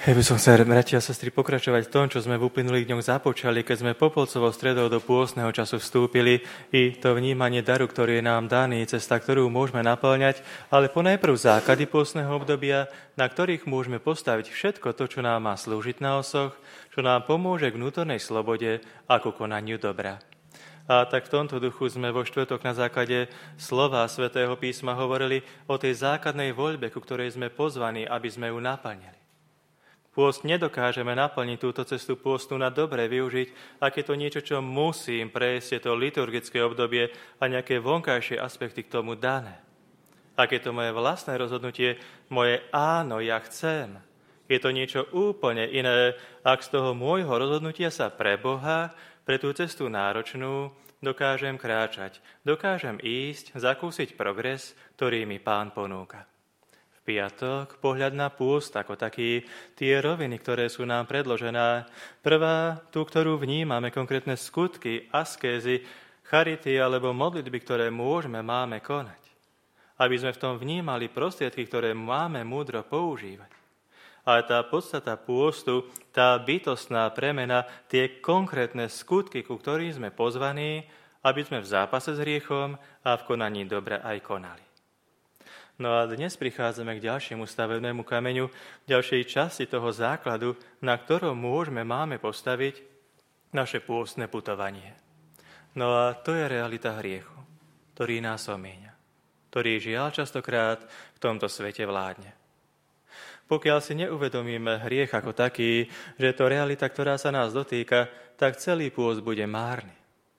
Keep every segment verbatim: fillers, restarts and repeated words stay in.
Ja by som chcel, bratia a sestry, pokračovať v tom, čo sme v uplynulých dňoch započali, keď sme popolcovou stredou do pôstneho času vstúpili, i to vnímanie daru, ktorý je nám daný, cesta, ktorú môžeme naplňať, ale ponajprv základy pôstneho obdobia, na ktorých môžeme postaviť všetko to, čo nám má slúžiť na osoch, čo nám pomôže k vnútornej slobode a ku konaniu dobra. A tak v tomto duchu sme vo štvrtok na základe slova Svätého písma hovorili o tej základnej voľbe, ku ktorej sme pozvaní, aby sme ju naplnili. Pôst nedokážeme naplniť túto cestu pôstu na dobre využiť, ak je to niečo, čo musím prejsť, je to liturgické obdobie a nejaké vonkajšie aspekty k tomu dané. Ak je to moje vlastné rozhodnutie, moje áno, ja chcem, je to niečo úplne iné, ak z toho môjho rozhodnutia sa pre Boha, pre tú cestu náročnú, dokážem kráčať, dokážem ísť, zakúsiť progres, ktorý mi Pán ponúka. Piatok, pohľad na pôst ako taký, tie roviny, ktoré sú nám predložené. Prvá, tú, ktorú vnímame, konkrétne skutky, askézy, charity alebo modlitby, ktoré môžeme, máme konať. Aby sme v tom vnímali prostriedky, ktoré máme múdro používať. Ale tá podstata pôstu, tá bytostná premena, tie konkrétne skutky, ku ktorým sme pozvaní, aby sme v zápase s hriechom a v konaní dobra aj konali. No a dnes prichádzame k ďalšiemu stavebnému kameňu, ďalšej časti toho základu, na ktorom môžeme, máme postaviť naše pôstne putovanie. No a to je realita hriechu, ktorý nás omieňa, ktorý žiaľ častokrát v tomto svete vládne. Pokiaľ si neuvedomíme hriech ako taký, že je to realita, ktorá sa nás dotýka, tak celý pôst bude márny.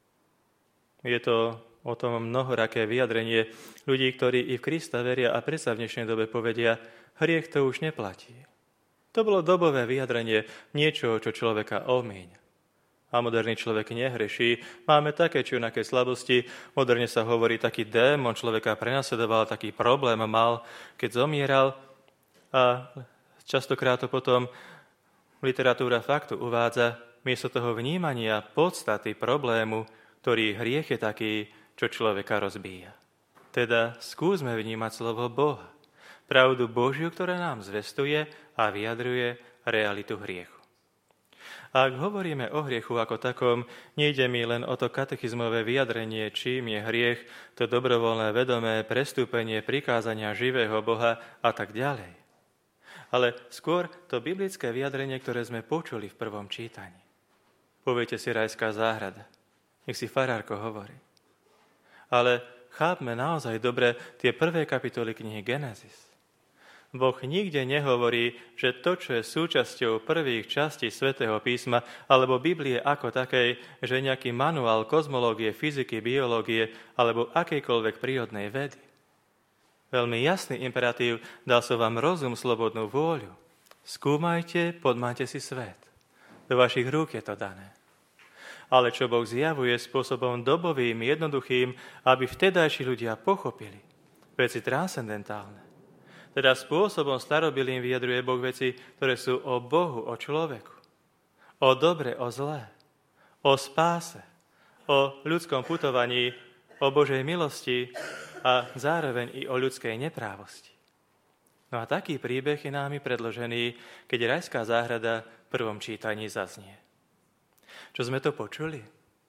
Je to o tom mnohoraké vyjadrenie ľudí, ktorí i v Krista veria a predsa v dnešnej dobe povedia, hriech to už neplatí. To bolo dobové vyjadrenie niečoho, čo človeka omieňa. A moderný človek nehreší. Máme také či onaké slabosti. Moderne sa hovorí, taký démon človeka prenasledoval, taký problém mal, keď zomieral. A častokrát to potom literatúra faktu uvádza, miesto toho vnímania podstaty problému, ktorý hriech je taký, čo človeka rozbíja. Teda skúsme vnímať slovo Boha, pravdu Božiu, ktorá nám zvestuje a vyjadruje realitu hriechu. Ak hovoríme o hriechu ako takom, nejde mi len o to katechizmové vyjadrenie, čím je hriech, to dobrovoľné vedomé prestúpenie prikázania živého Boha a tak ďalej. Ale skôr to biblické vyjadrenie, ktoré sme počuli v prvom čítaní. Poviete si rajská záhrada. Nech si farárko hovorí. Ale chápme naozaj dobre tie prvé kapitoly knihy Genesis. Boh nikde nehovorí, že to, čo je súčasťou prvých častí Svätého písma alebo Biblie ako takej, že je nejaký manuál kozmológie, fyziky, biológie alebo akejkoľvek prírodnej vedy. Veľmi jasný imperatív, dal som vám rozum, slobodnú vôľu. Skúmajte, podmáte si svet. Do vašich rúk je to dané. Ale čo Boh zjavuje spôsobom dobovým, jednoduchým, aby vtedajší ľudia pochopili veci transcendentálne. Teda spôsobom starobilým vyjadruje Boh veci, ktoré sú o Bohu, o človeku, o dobre, o zlé, o spáse, o ľudskom putovaní, o Božej milosti a zároveň i o ľudskej neprávosti. No a taký príbeh je námi predložený, keď rajská záhrada v prvom čítaní zaznie. Čo sme to počuli?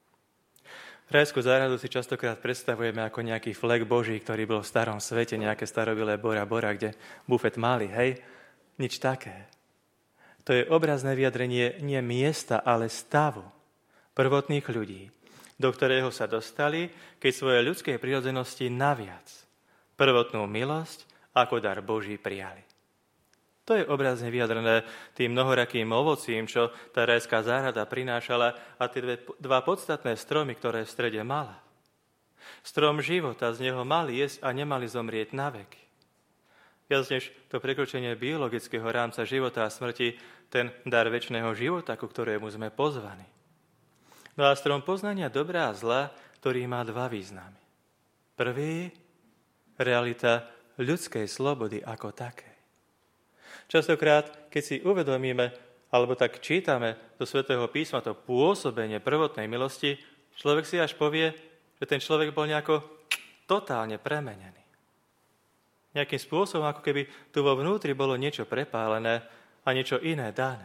Rajskú záhradu si častokrát predstavujeme ako nejaký flek Boží, ktorý bol v starom svete, nejaké starobilé Bora Bora, kde bufet mali, hej? Nič také. To je obrazné vyjadrenie nie miesta, ale stavu prvotných ľudí, do ktorého sa dostali, keď svoje ľudskej prirodzenosti naviac prvotnú milosť ako dar Boží prijali. To je obrazne vyjadrené tým mnohorakým ovocím, čo tá rajská záhrada prinášala a tie dve, dva podstatné stromy, ktoré v strede mala. Strom života, z neho mali jesť a nemali zomrieť na veky. Viac než to prekročenie biologického rámca života a smrti, ten dar večného života, ku ktorému sme pozvaní. No a strom poznania dobra a zla, ktorý má dva významy. Prvý, realita ľudskej slobody ako také. Častokrát, keď si uvedomíme, alebo tak čítame do Svätého písma to pôsobenie prvotnej milosti, človek si až povie, že ten človek bol nejako totálne premenený. Nejakým spôsobom, ako keby tu vo vnútri bolo niečo prepálené a niečo iné dané.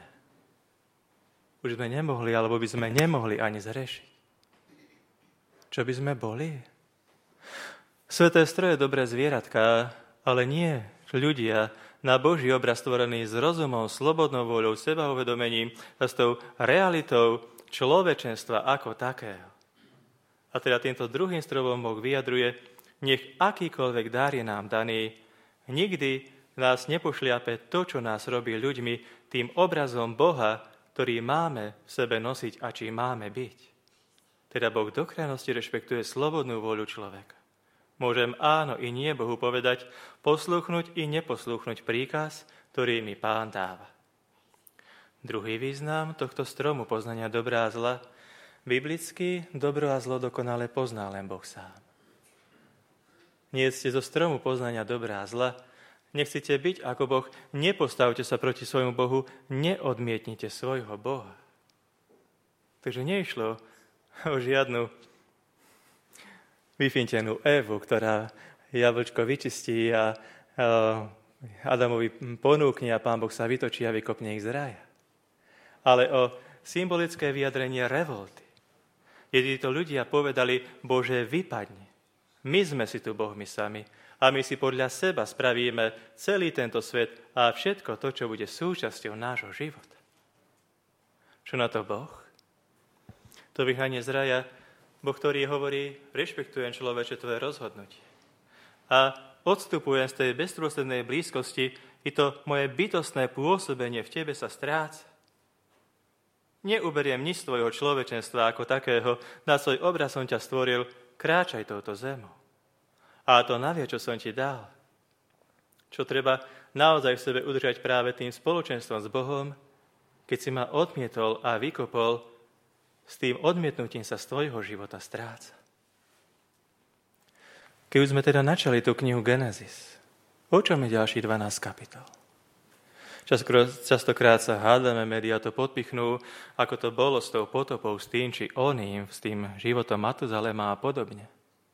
Už sme nemohli, alebo by sme nemohli ani zrešiť. Čo by sme boli? Sveté stroje dobré zvieratka, ale nie ľudia, na Boží obraz stvorený s rozumom, slobodnou voľou, sebauvedomením a s tou realitou človečenstva ako takého. A teda týmto druhým stropom Boh vyjadruje, nech akýkoľvek dar je nám daný, nikdy nás nepošliape to, čo nás robí ľuďmi, tým obrazom Boha, ktorý máme v sebe nosiť a čím máme byť. Teda Boh do krajnosti rešpektuje slobodnú voľu človeka. Môžem áno i nie Bohu povedať, posluchnúť i neposluchnúť príkaz, ktorý mi Pán dáva. Druhý význam tohto stromu poznania dobra a zla, biblicky dobro a zlo dokonale pozná len Boh sám. Nie ste zo stromu poznania dobra a zla, nechcete byť ako Boh, nepostavte sa proti svojmu Bohu, neodmietnite svojho Boha. Takže neišlo o žiadnu vyfintenú Evu, ktorá jablčko vyčistí a Adamovi ponúkne a Pán Boh sa vytočí a vykopne ich z raja. Ale o symbolické vyjadrenie revolty. Keď títo ľudia povedali, Bože, vypadni. My sme si tu Bohmi sami a my si podľa seba spravíme celý tento svet a všetko to, čo bude súčasťou nášho života. Čo na to Boh? To vyhnanie z raja, Boh, ktorý hovorí, rešpektujem človeče tvoje rozhodnutie. A odstupujem z tej bezprostrednej blízkosti, i to moje bytostné pôsobenie v tebe sa stráca. Neuberiem nič z tvojho človečenstva ako takého, na svoj obraz som ťa stvoril, kráčaj touto zemou. A to navie, čo som ti dal. Čo treba naozaj v sebe udržať práve tým spoločenstvom s Bohom, keď si ma odmietol a vykopol, s tým odmietnutím sa z tvojho života stráca. Keď už sme teda načali tú knihu Genesis, o čom je ďalší dvanásť kapitol? Častokrát sa hádame, médiá to podpichnú, ako to bolo s tou potopou, s tým či oným, s tým životom Matuzalema a podobne.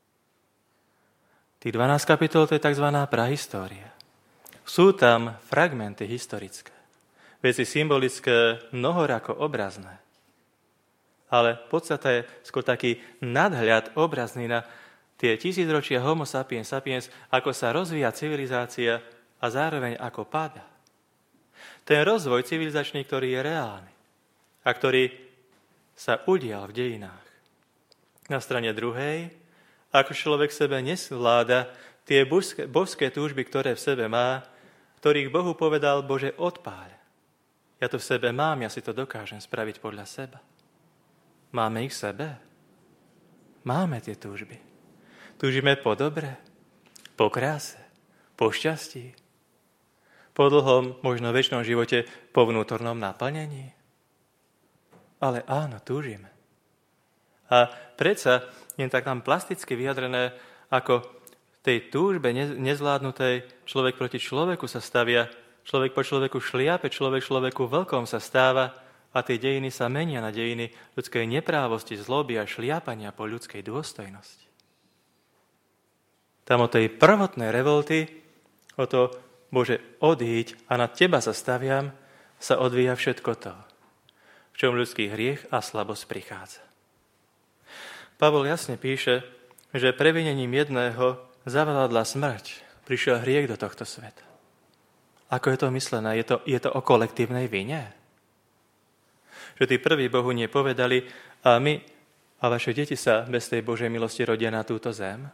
Tých dvanásť kapitol to je tzv. Prahistória. Sú tam fragmenty historické, veci symbolické, mnohorako obrazné. Ale podstata je skôr taký nadhľad obrazný na tie tisícročia Homo sapiens sapiens, ako sa rozvíja civilizácia a zároveň ako páda. Ten rozvoj civilizačný, ktorý je reálny a ktorý sa udial v dejinách. Na strane druhej, ako človek sebe nesvláda tie božské, božské túžby, ktoré v sebe má, ktorých Bohu povedal, Bože, odpáľ. Ja to v sebe mám, ja si to dokážem spraviť podľa seba. Máme ich v sebe? Máme tie túžby. Túžime po dobre, po kráse, po šťastí, po dlhom, možno večnom živote, po vnútornom naplnení. Ale áno, túžime. A predsa je tak nám plasticky vyjadrené, ako tej túžbe nezvládnutej človek proti človeku sa stavia, človek po človeku šliape, človek človeku vlkom sa stáva, a tie dejiny sa menia na dejiny ľudskej neprávosti, zloby a šliapania po ľudskej dôstojnosti. Tam o tej prvotnej revolty, o to, Bože, odíď a nad teba sa staviam, sa odvíja všetko to, v čom ľudský hriech a slabosť prichádza. Pavol jasne píše, že previnením jedného zavládla smrť, prišiel hriech do tohto sveta. Ako je to myslené? Je to, je to o kolektívnej vine? Že tí prví Bohu nepovedali, a my a vaše deti sa bez tej Božej milosti rodia na túto zem?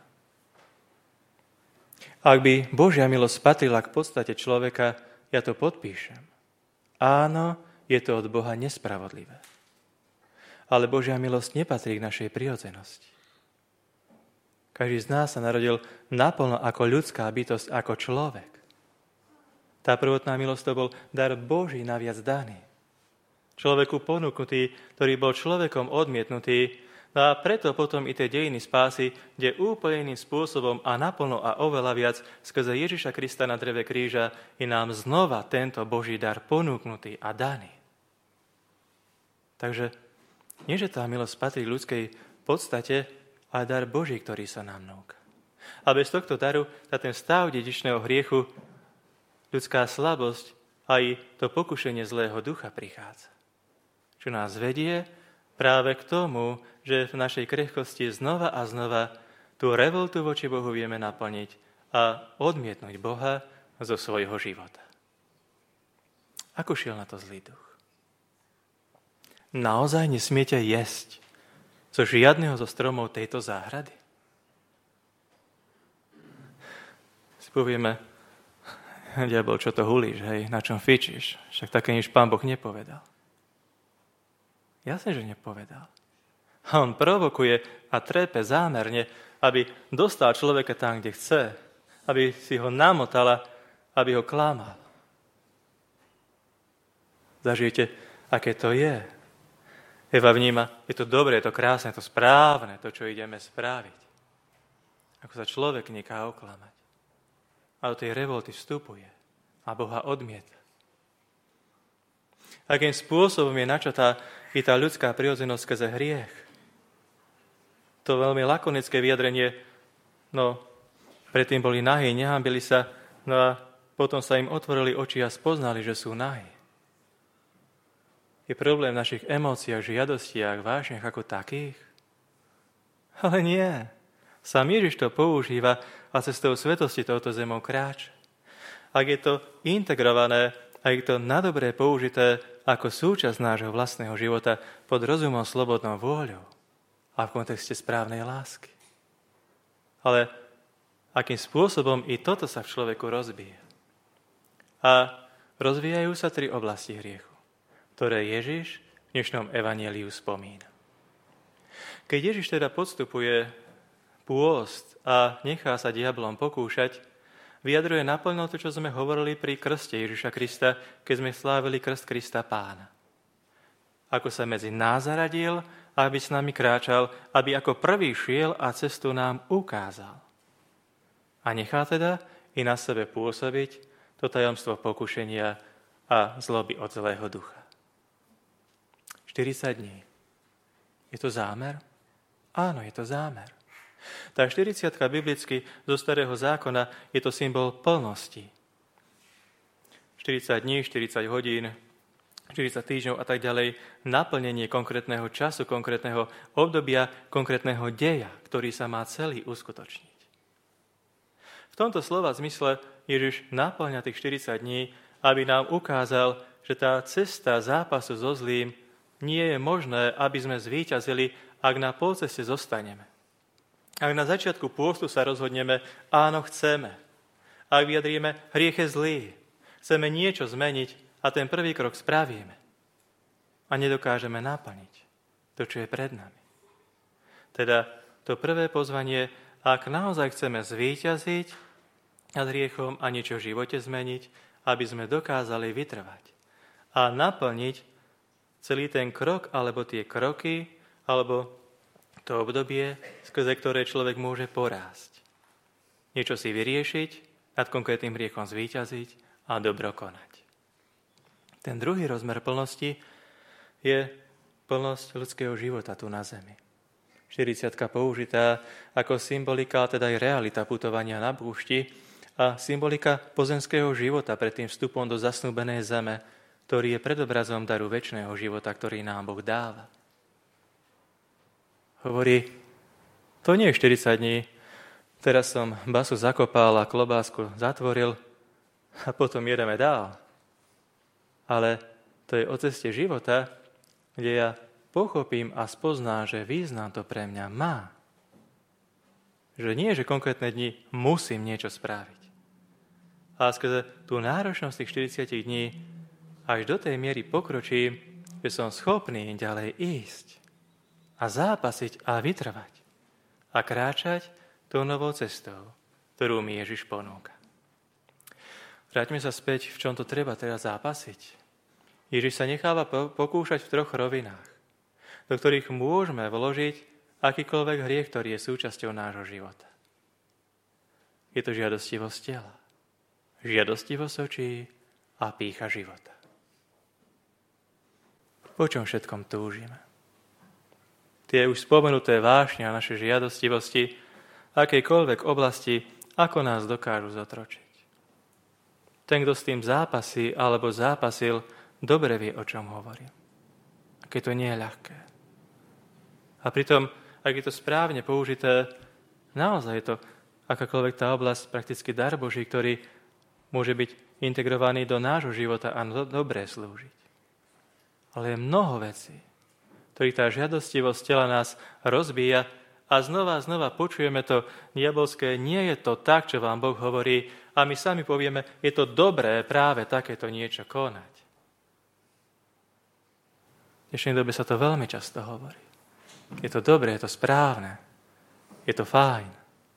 Ak by Božia milosť patrila k podstate človeka, ja to podpíšem. Áno, je to od Boha nespravodlivé. Ale Božia milosť nepatrí k našej prirodzenosti. Každý z nás sa narodil naplno ako ľudská bytosť, ako človek. Tá prvotná milosť to bol dar Boží naviac daný. Človeku ponúknutý, ktorý bol človekom odmietnutý, no a preto potom i tie dejiny spásy, kde úplne iným spôsobom a naplno a oveľa viac skrze Ježiša Krista na dreve kríža je nám znova tento Boží dar ponúknutý a daný. Takže nie, že tá milosť patrí ľudskej podstate, ale dar Boží, ktorý sa nám núka. A bez tohto daru, na ten stav dedičného hriechu, ľudská slabosť aj to pokušenie zlého ducha prichádza. Čo nás vedie práve k tomu, že v našej krehkosti znova a znova tú revoltu voči Bohu vieme naplniť a odmietnúť Boha zo svojho života. Ako šiel na to zlý duch? Naozaj nesmiete jesť zo žiadneho zo stromov tejto záhrady? Si povieme, diabol, čo to hulíš, hej, na čom fičíš? Však také nič Pán Boh nepovedal. Jasne, že nepovedal. A on provokuje a trépe zámerne, aby dostal človeka tam, kde chce, aby si ho namotala, aby ho klamal. Zažijete, aké to je. Eva vníma, je to dobré, je to krásne, je to správne, to, čo ideme spraviť. Ako sa človek nechá oklamať. A do tej revolty vstupuje a Boha odmieta. Akým spôsobom je načatá i tá ľudská prirodzenosť skrze hriech. To veľmi lakonické vyjadrenie, no predtým boli nahí, nehambili sa, no a potom sa im otvorili oči a spoznali, že sú nahí. Je problém v našich emóciách, žiadostiach, vášniach ako takých? Ale nie. Sám Ježiš to používa a cestou svetosti touto zemou kráča. Ak je to integrované, ak je to na dobré použité ako súčasť nášho vlastného života pod rozumom slobodnou vôľou a v kontexte správnej lásky. Ale akým spôsobom i toto sa v človeku rozbíja. A rozvíjajú sa tri oblasti hriechu, ktoré Ježiš v dnešnom evanjeliu spomína. Keď Ježiš teda podstupuje pôst a nechá sa diablom pokúšať, vyjadruje naplno to, čo sme hovorili pri krste Ježiša Krista, keď sme slávili krst Krista Pána. Ako sa medzi nás zaradil, aby s nami kráčal, aby ako prvý šiel a cestu nám ukázal. A nechá teda i na sebe pôsobiť to tajomstvo pokušenia a zloby od zlého ducha. štyridsať dní. Je to zámer? Áno, je to zámer. Tá štyridsiatka biblicky zo Starého zákona je to symbol plnosti. štyridsať dní, štyridsať hodín, štyridsať týždňov a tak ďalej, naplnenie konkrétneho času, konkrétneho obdobia, konkrétneho deja, ktorý sa má celý uskutočniť. V tomto slova zmysle Ježiš naplňa tých štyridsať dní, aby nám ukázal, že tá cesta zápasu so zlým nie je možné, aby sme zvíťazili, ak na polceste zostaneme. Ak na začiatku pôstu sa rozhodneme, áno, chceme. Ak vyjadríme, hriech je zlý, chceme niečo zmeniť a ten prvý krok spravíme. A nedokážeme naplniť to, čo je pred nami. Teda to prvé pozvanie, ak naozaj chceme zvíťaziť nad hriechom a niečo v živote zmeniť, aby sme dokázali vytrvať a naplniť celý ten krok, alebo tie kroky, alebo to obdobie, skrze ktoré človek môže porásť. Niečo si vyriešiť, nad konkrétnym hriechom zvíťaziť a dobro konať. Ten druhý rozmer plnosti je plnosť ľudského života tu na zemi. štyridsiatka použitá ako symbolika, teda aj realita putovania na púšti a symbolika pozemského života pred tým vstupom do zasnúbenej zeme, ktorý je predobrazom daru večného života, ktorý nám Boh dáva. Hovorí, to nie je štyridsať dní, teraz som basu zakopal a klobásku zatvoril a potom jedeme dál. Ale to je o ceste života, kde ja pochopím a spoznám, že význam to pre mňa má. Že nie, že konkrétne dni musím niečo spraviť. A skrze tú náročnosť tých štyridsať dní až do tej miery pokročím, že som schopný ďalej ísť a zápasiť a vytrvať a kráčať tou novou cestou, ktorú mi Ježiš ponúka. Vráťme sa späť, v čom to treba teraz zápasiť. Ježiš sa necháva pokúšať v troch rovinách, do ktorých môžeme vložiť akýkoľvek hriech, ktorý je súčasťou nášho života. Je to žiadostivosť tela, žiadostivosť očí a pýcha života. Po čom všetkom túžime? Tie už spomenuté vášne a naše žiadostivosti, akejkoľvek oblasti, ako nás dokážu zotročiť. ten, kto s tým zápasí alebo zápasil, dobre vie, o čom hovorí. Aké to nie je ľahké. A pritom, ak je to správne použité, naozaj je to akákoľvek tá oblasť, prakticky dar Boží, ktorý môže byť integrovaný do nášho života a do, dobre slúžiť. Ale je mnoho vecí, ktorých tá žiadostivosť tela nás rozbíja a znova a znova počujeme to diabolské, nie je to tak, čo vám Boh hovorí, a my sami povieme, je to dobré práve takéto niečo konať. V dnešnej dobe sa to veľmi často hovorí. Je to dobré, je to správne, je to fajn.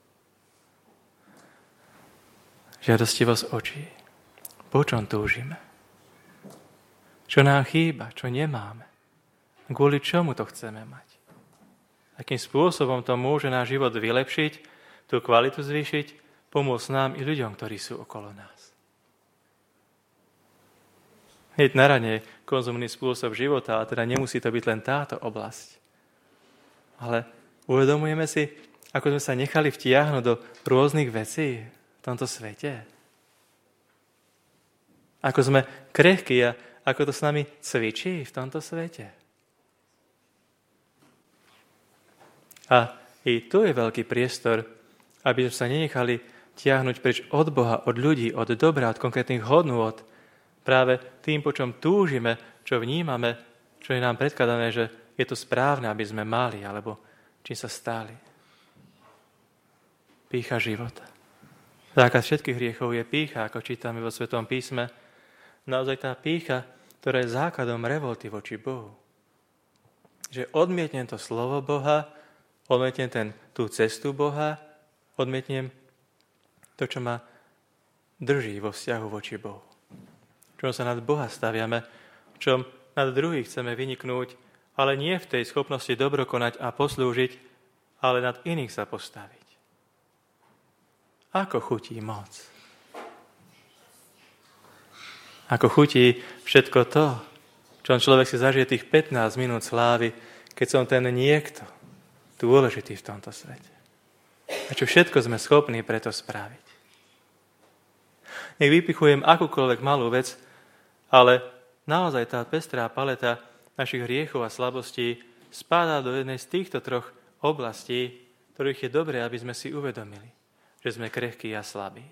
Žiadostivosť očí. Po čom túžime? Čo nám chýba, čo nemáme? Kvôli čomu to chceme mať? Akým spôsobom to môže náš život vylepšiť, tú kvalitu zvýšiť, pomôcť nám i ľuďom, ktorí sú okolo nás. Hneď na rane konzumný spôsob života, a teda nemusí to byť len táto oblasť. Ale uvedomujeme si, ako sme sa nechali vtiahnuť do rôznych vecí v tomto svete. Ako sme krehkí a ako to s nami cvičí v tomto svete. A i tu je veľký priestor, aby sme sa nenechali tiahnuť preč od Boha, od ľudí, od dobra, od konkrétnych hodnôt, práve tým, po čom túžime, čo vnímame, čo je nám predkladané, že je to správne, aby sme mali, alebo čím sa stali. Pýcha života. Zákaz všetkých hriechov je pýcha, ako čítame vo Svetom písme. Naozaj tá pýcha, ktorá je základom revolty voči Bohu. Že odmietnem to slovo Boha, odmietnem ten, tú cestu Boha, odmietnem to, čo ma drží vo vzťahu voči Bohu. Čom sa nad Boha staviame, čom nad druhých chceme vyniknúť, ale nie v tej schopnosti dobro konať a poslúžiť, ale nad iných sa postaviť. Ako chutí moc? Ako chutí všetko to, čom človek si zažije tých pätnásť minút slávy, keď som ten niekto dôležitý v tomto svete. A čo všetko sme schopní preto spraviť. Nech vypichujem akúkoľvek malú vec, ale naozaj tá pestrá paleta našich hriechov a slabostí spadá do jednej z týchto troch oblastí, ktorých je dobré, aby sme si uvedomili, že sme krehkí a slabí.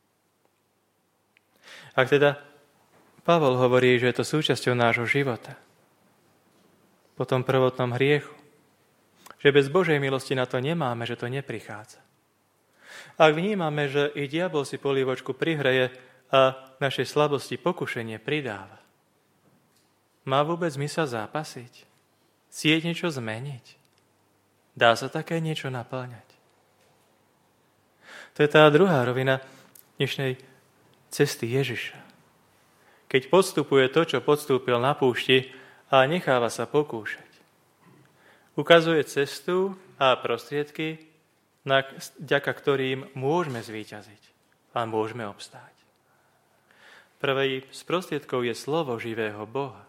Ak teda Pavol hovorí, že je to súčasťou nášho života, po tom prvotnom hriechu, že bez Božej milosti na to nemáme, že to neprichádza. Ak vnímame, že i diabol si polievočku prihreje a našej slabosti pokušenie pridáva, má vôbec zmysel zápasiť? Chcieť niečo zmeniť? Dá sa také niečo naplňať? To je tá druhá rovina dnešnej cesty Ježiša. Keď podstupuje to, čo podstúpil na púšti a necháva sa pokúšať. Ukazuje cestu a prostriedky, vďaka ktorým môžeme zvíťaziť a môžeme obstáť. Prvý z prostriedkov je slovo živého Boha.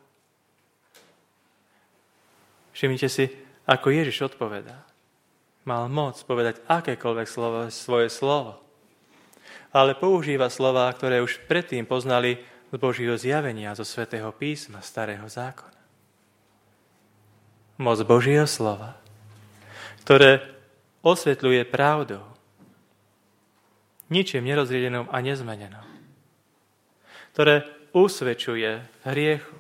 Všimnite si, ako Ježiš odpovedá. Mal moc povedať akékoľvek slovo, svoje slovo. Ale používa slová, ktoré už predtým poznali z Božieho zjavenia, zo Svätého písma, Starého zákona. Moc Božieho slova, ktoré osvetľuje pravdou, ničím nerozriedenom a nezmenenom, ktoré usvedčuje hriechu.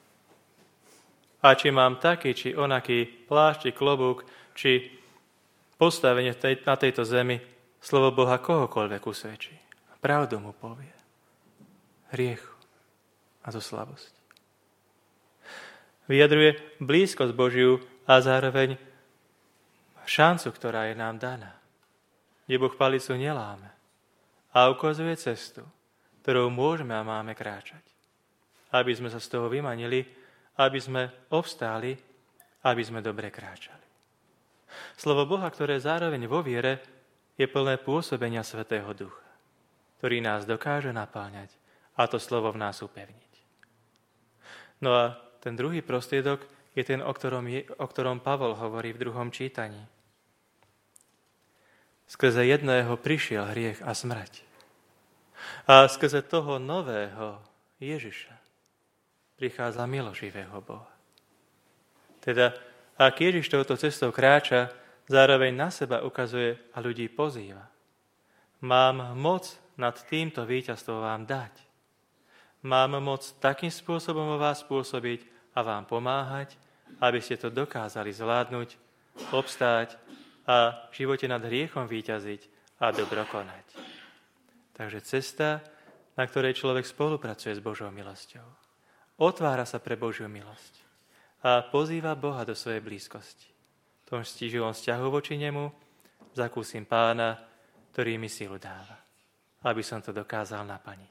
A či mám taký, či onaký plášť, či klobúk, či postavenie tej, na tejto zemi, slovo Boha kohokoľvek usvedčí. Pravdu mu povie. Hriechu a zo slabosti. Vyjadruje blízkosť Božiu a zároveň šancu, ktorá je nám daná. Kde Boh palicu neláme a ukazuje cestu, ktorou môžeme a máme kráčať. Aby sme sa z toho vymanili, aby sme obstáli, aby sme dobre kráčali. Slovo Boha, ktoré zároveň vo viere, je plné pôsobenia Svätého Ducha, ktorý nás dokáže napáľňať a to slovo v nás upevniť. No a ten druhý prostriedok je ten, o ktorom, je, o ktorom Pavol hovorí v druhom čítaní. Skrze jedného prišiel hriech a smrť. A skrze toho nového Ježiša prichádza milosť živého Boha. Teda, ak Ježiš touto cestou kráča, zároveň na seba ukazuje a ľudí pozýva. Mám moc nad týmto víťazstvom vám dať. Mám moc takým spôsobom vo vás pôsobiť a vám pomáhať, aby ste to dokázali zvládnuť, obstáť a v živote nad hriechom víťaziť a dobro konať. Takže cesta, na ktorej človek spolupracuje s Božou milosťou. Otvára sa pre Božiu milosť a pozýva Boha do svojej blízkosti. V tom stíživom vzťahu voči nemu zakúsim Pána, ktorý mi silu dáva, aby som to dokázal naplniť.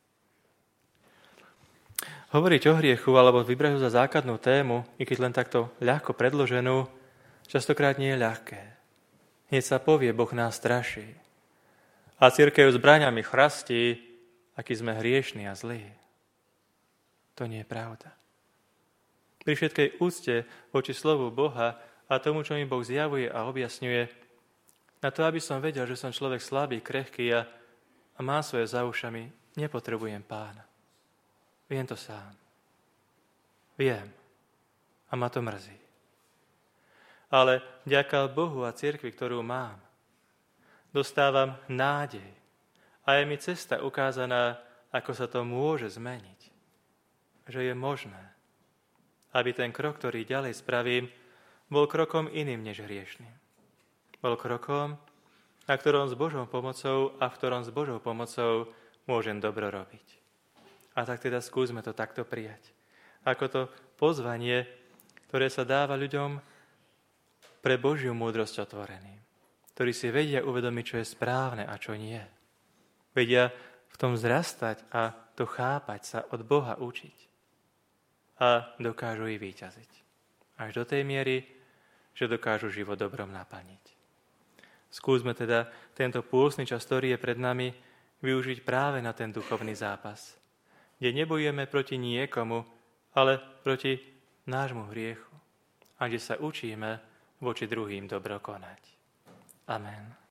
Hovoriť o hriechu alebo vybrať ho za základnú tému, i keď len takto ľahko predloženú, častokrát nie je ľahké. Hneď sa povie, Boh nás straší. A cirkev zbraňami chrastí, aký sme hriešní a zlí. To nie je pravda. Pri všetkej úcte voči slovu Boha a tomu, čo mi Boh zjavuje a objasňuje, na to, aby som vedel, že som človek slabý, krehký a, a má svoje za ušami, nepotrebujem Pána. Viem to sám. Viem. A ma to mrzí. Ale vďaka Bohu a cirkvi, ktorú mám, dostávam nádej. A je mi cesta ukázaná, ako sa to môže zmeniť. Že je možné, aby ten krok, ktorý ďalej spravím, bol krokom iným než hriešným. Bol krokom, na ktorom s Božou pomocou a v ktorom s Božou pomocou môžem dobro robiť. A tak teda skúsme to takto prijať. Ako to pozvanie, ktoré sa dáva ľuďom pre Božiu múdrosť otvoreným, ktorí si vedia uvedomiť, čo je správne a čo nie. Vedia v tom vzrastať a to chápať sa od Boha učiť. A dokážu i víťaziť. Až do tej miery, že dokážu život dobrom naplniť. Skúsme teda tento pôstny čas, ktorý je pred nami, využiť práve na ten duchovný zápas, kde nebojujeme proti niekomu, ale proti nášmu hriechu a kde sa učíme voči druhým dobro konať. Amen.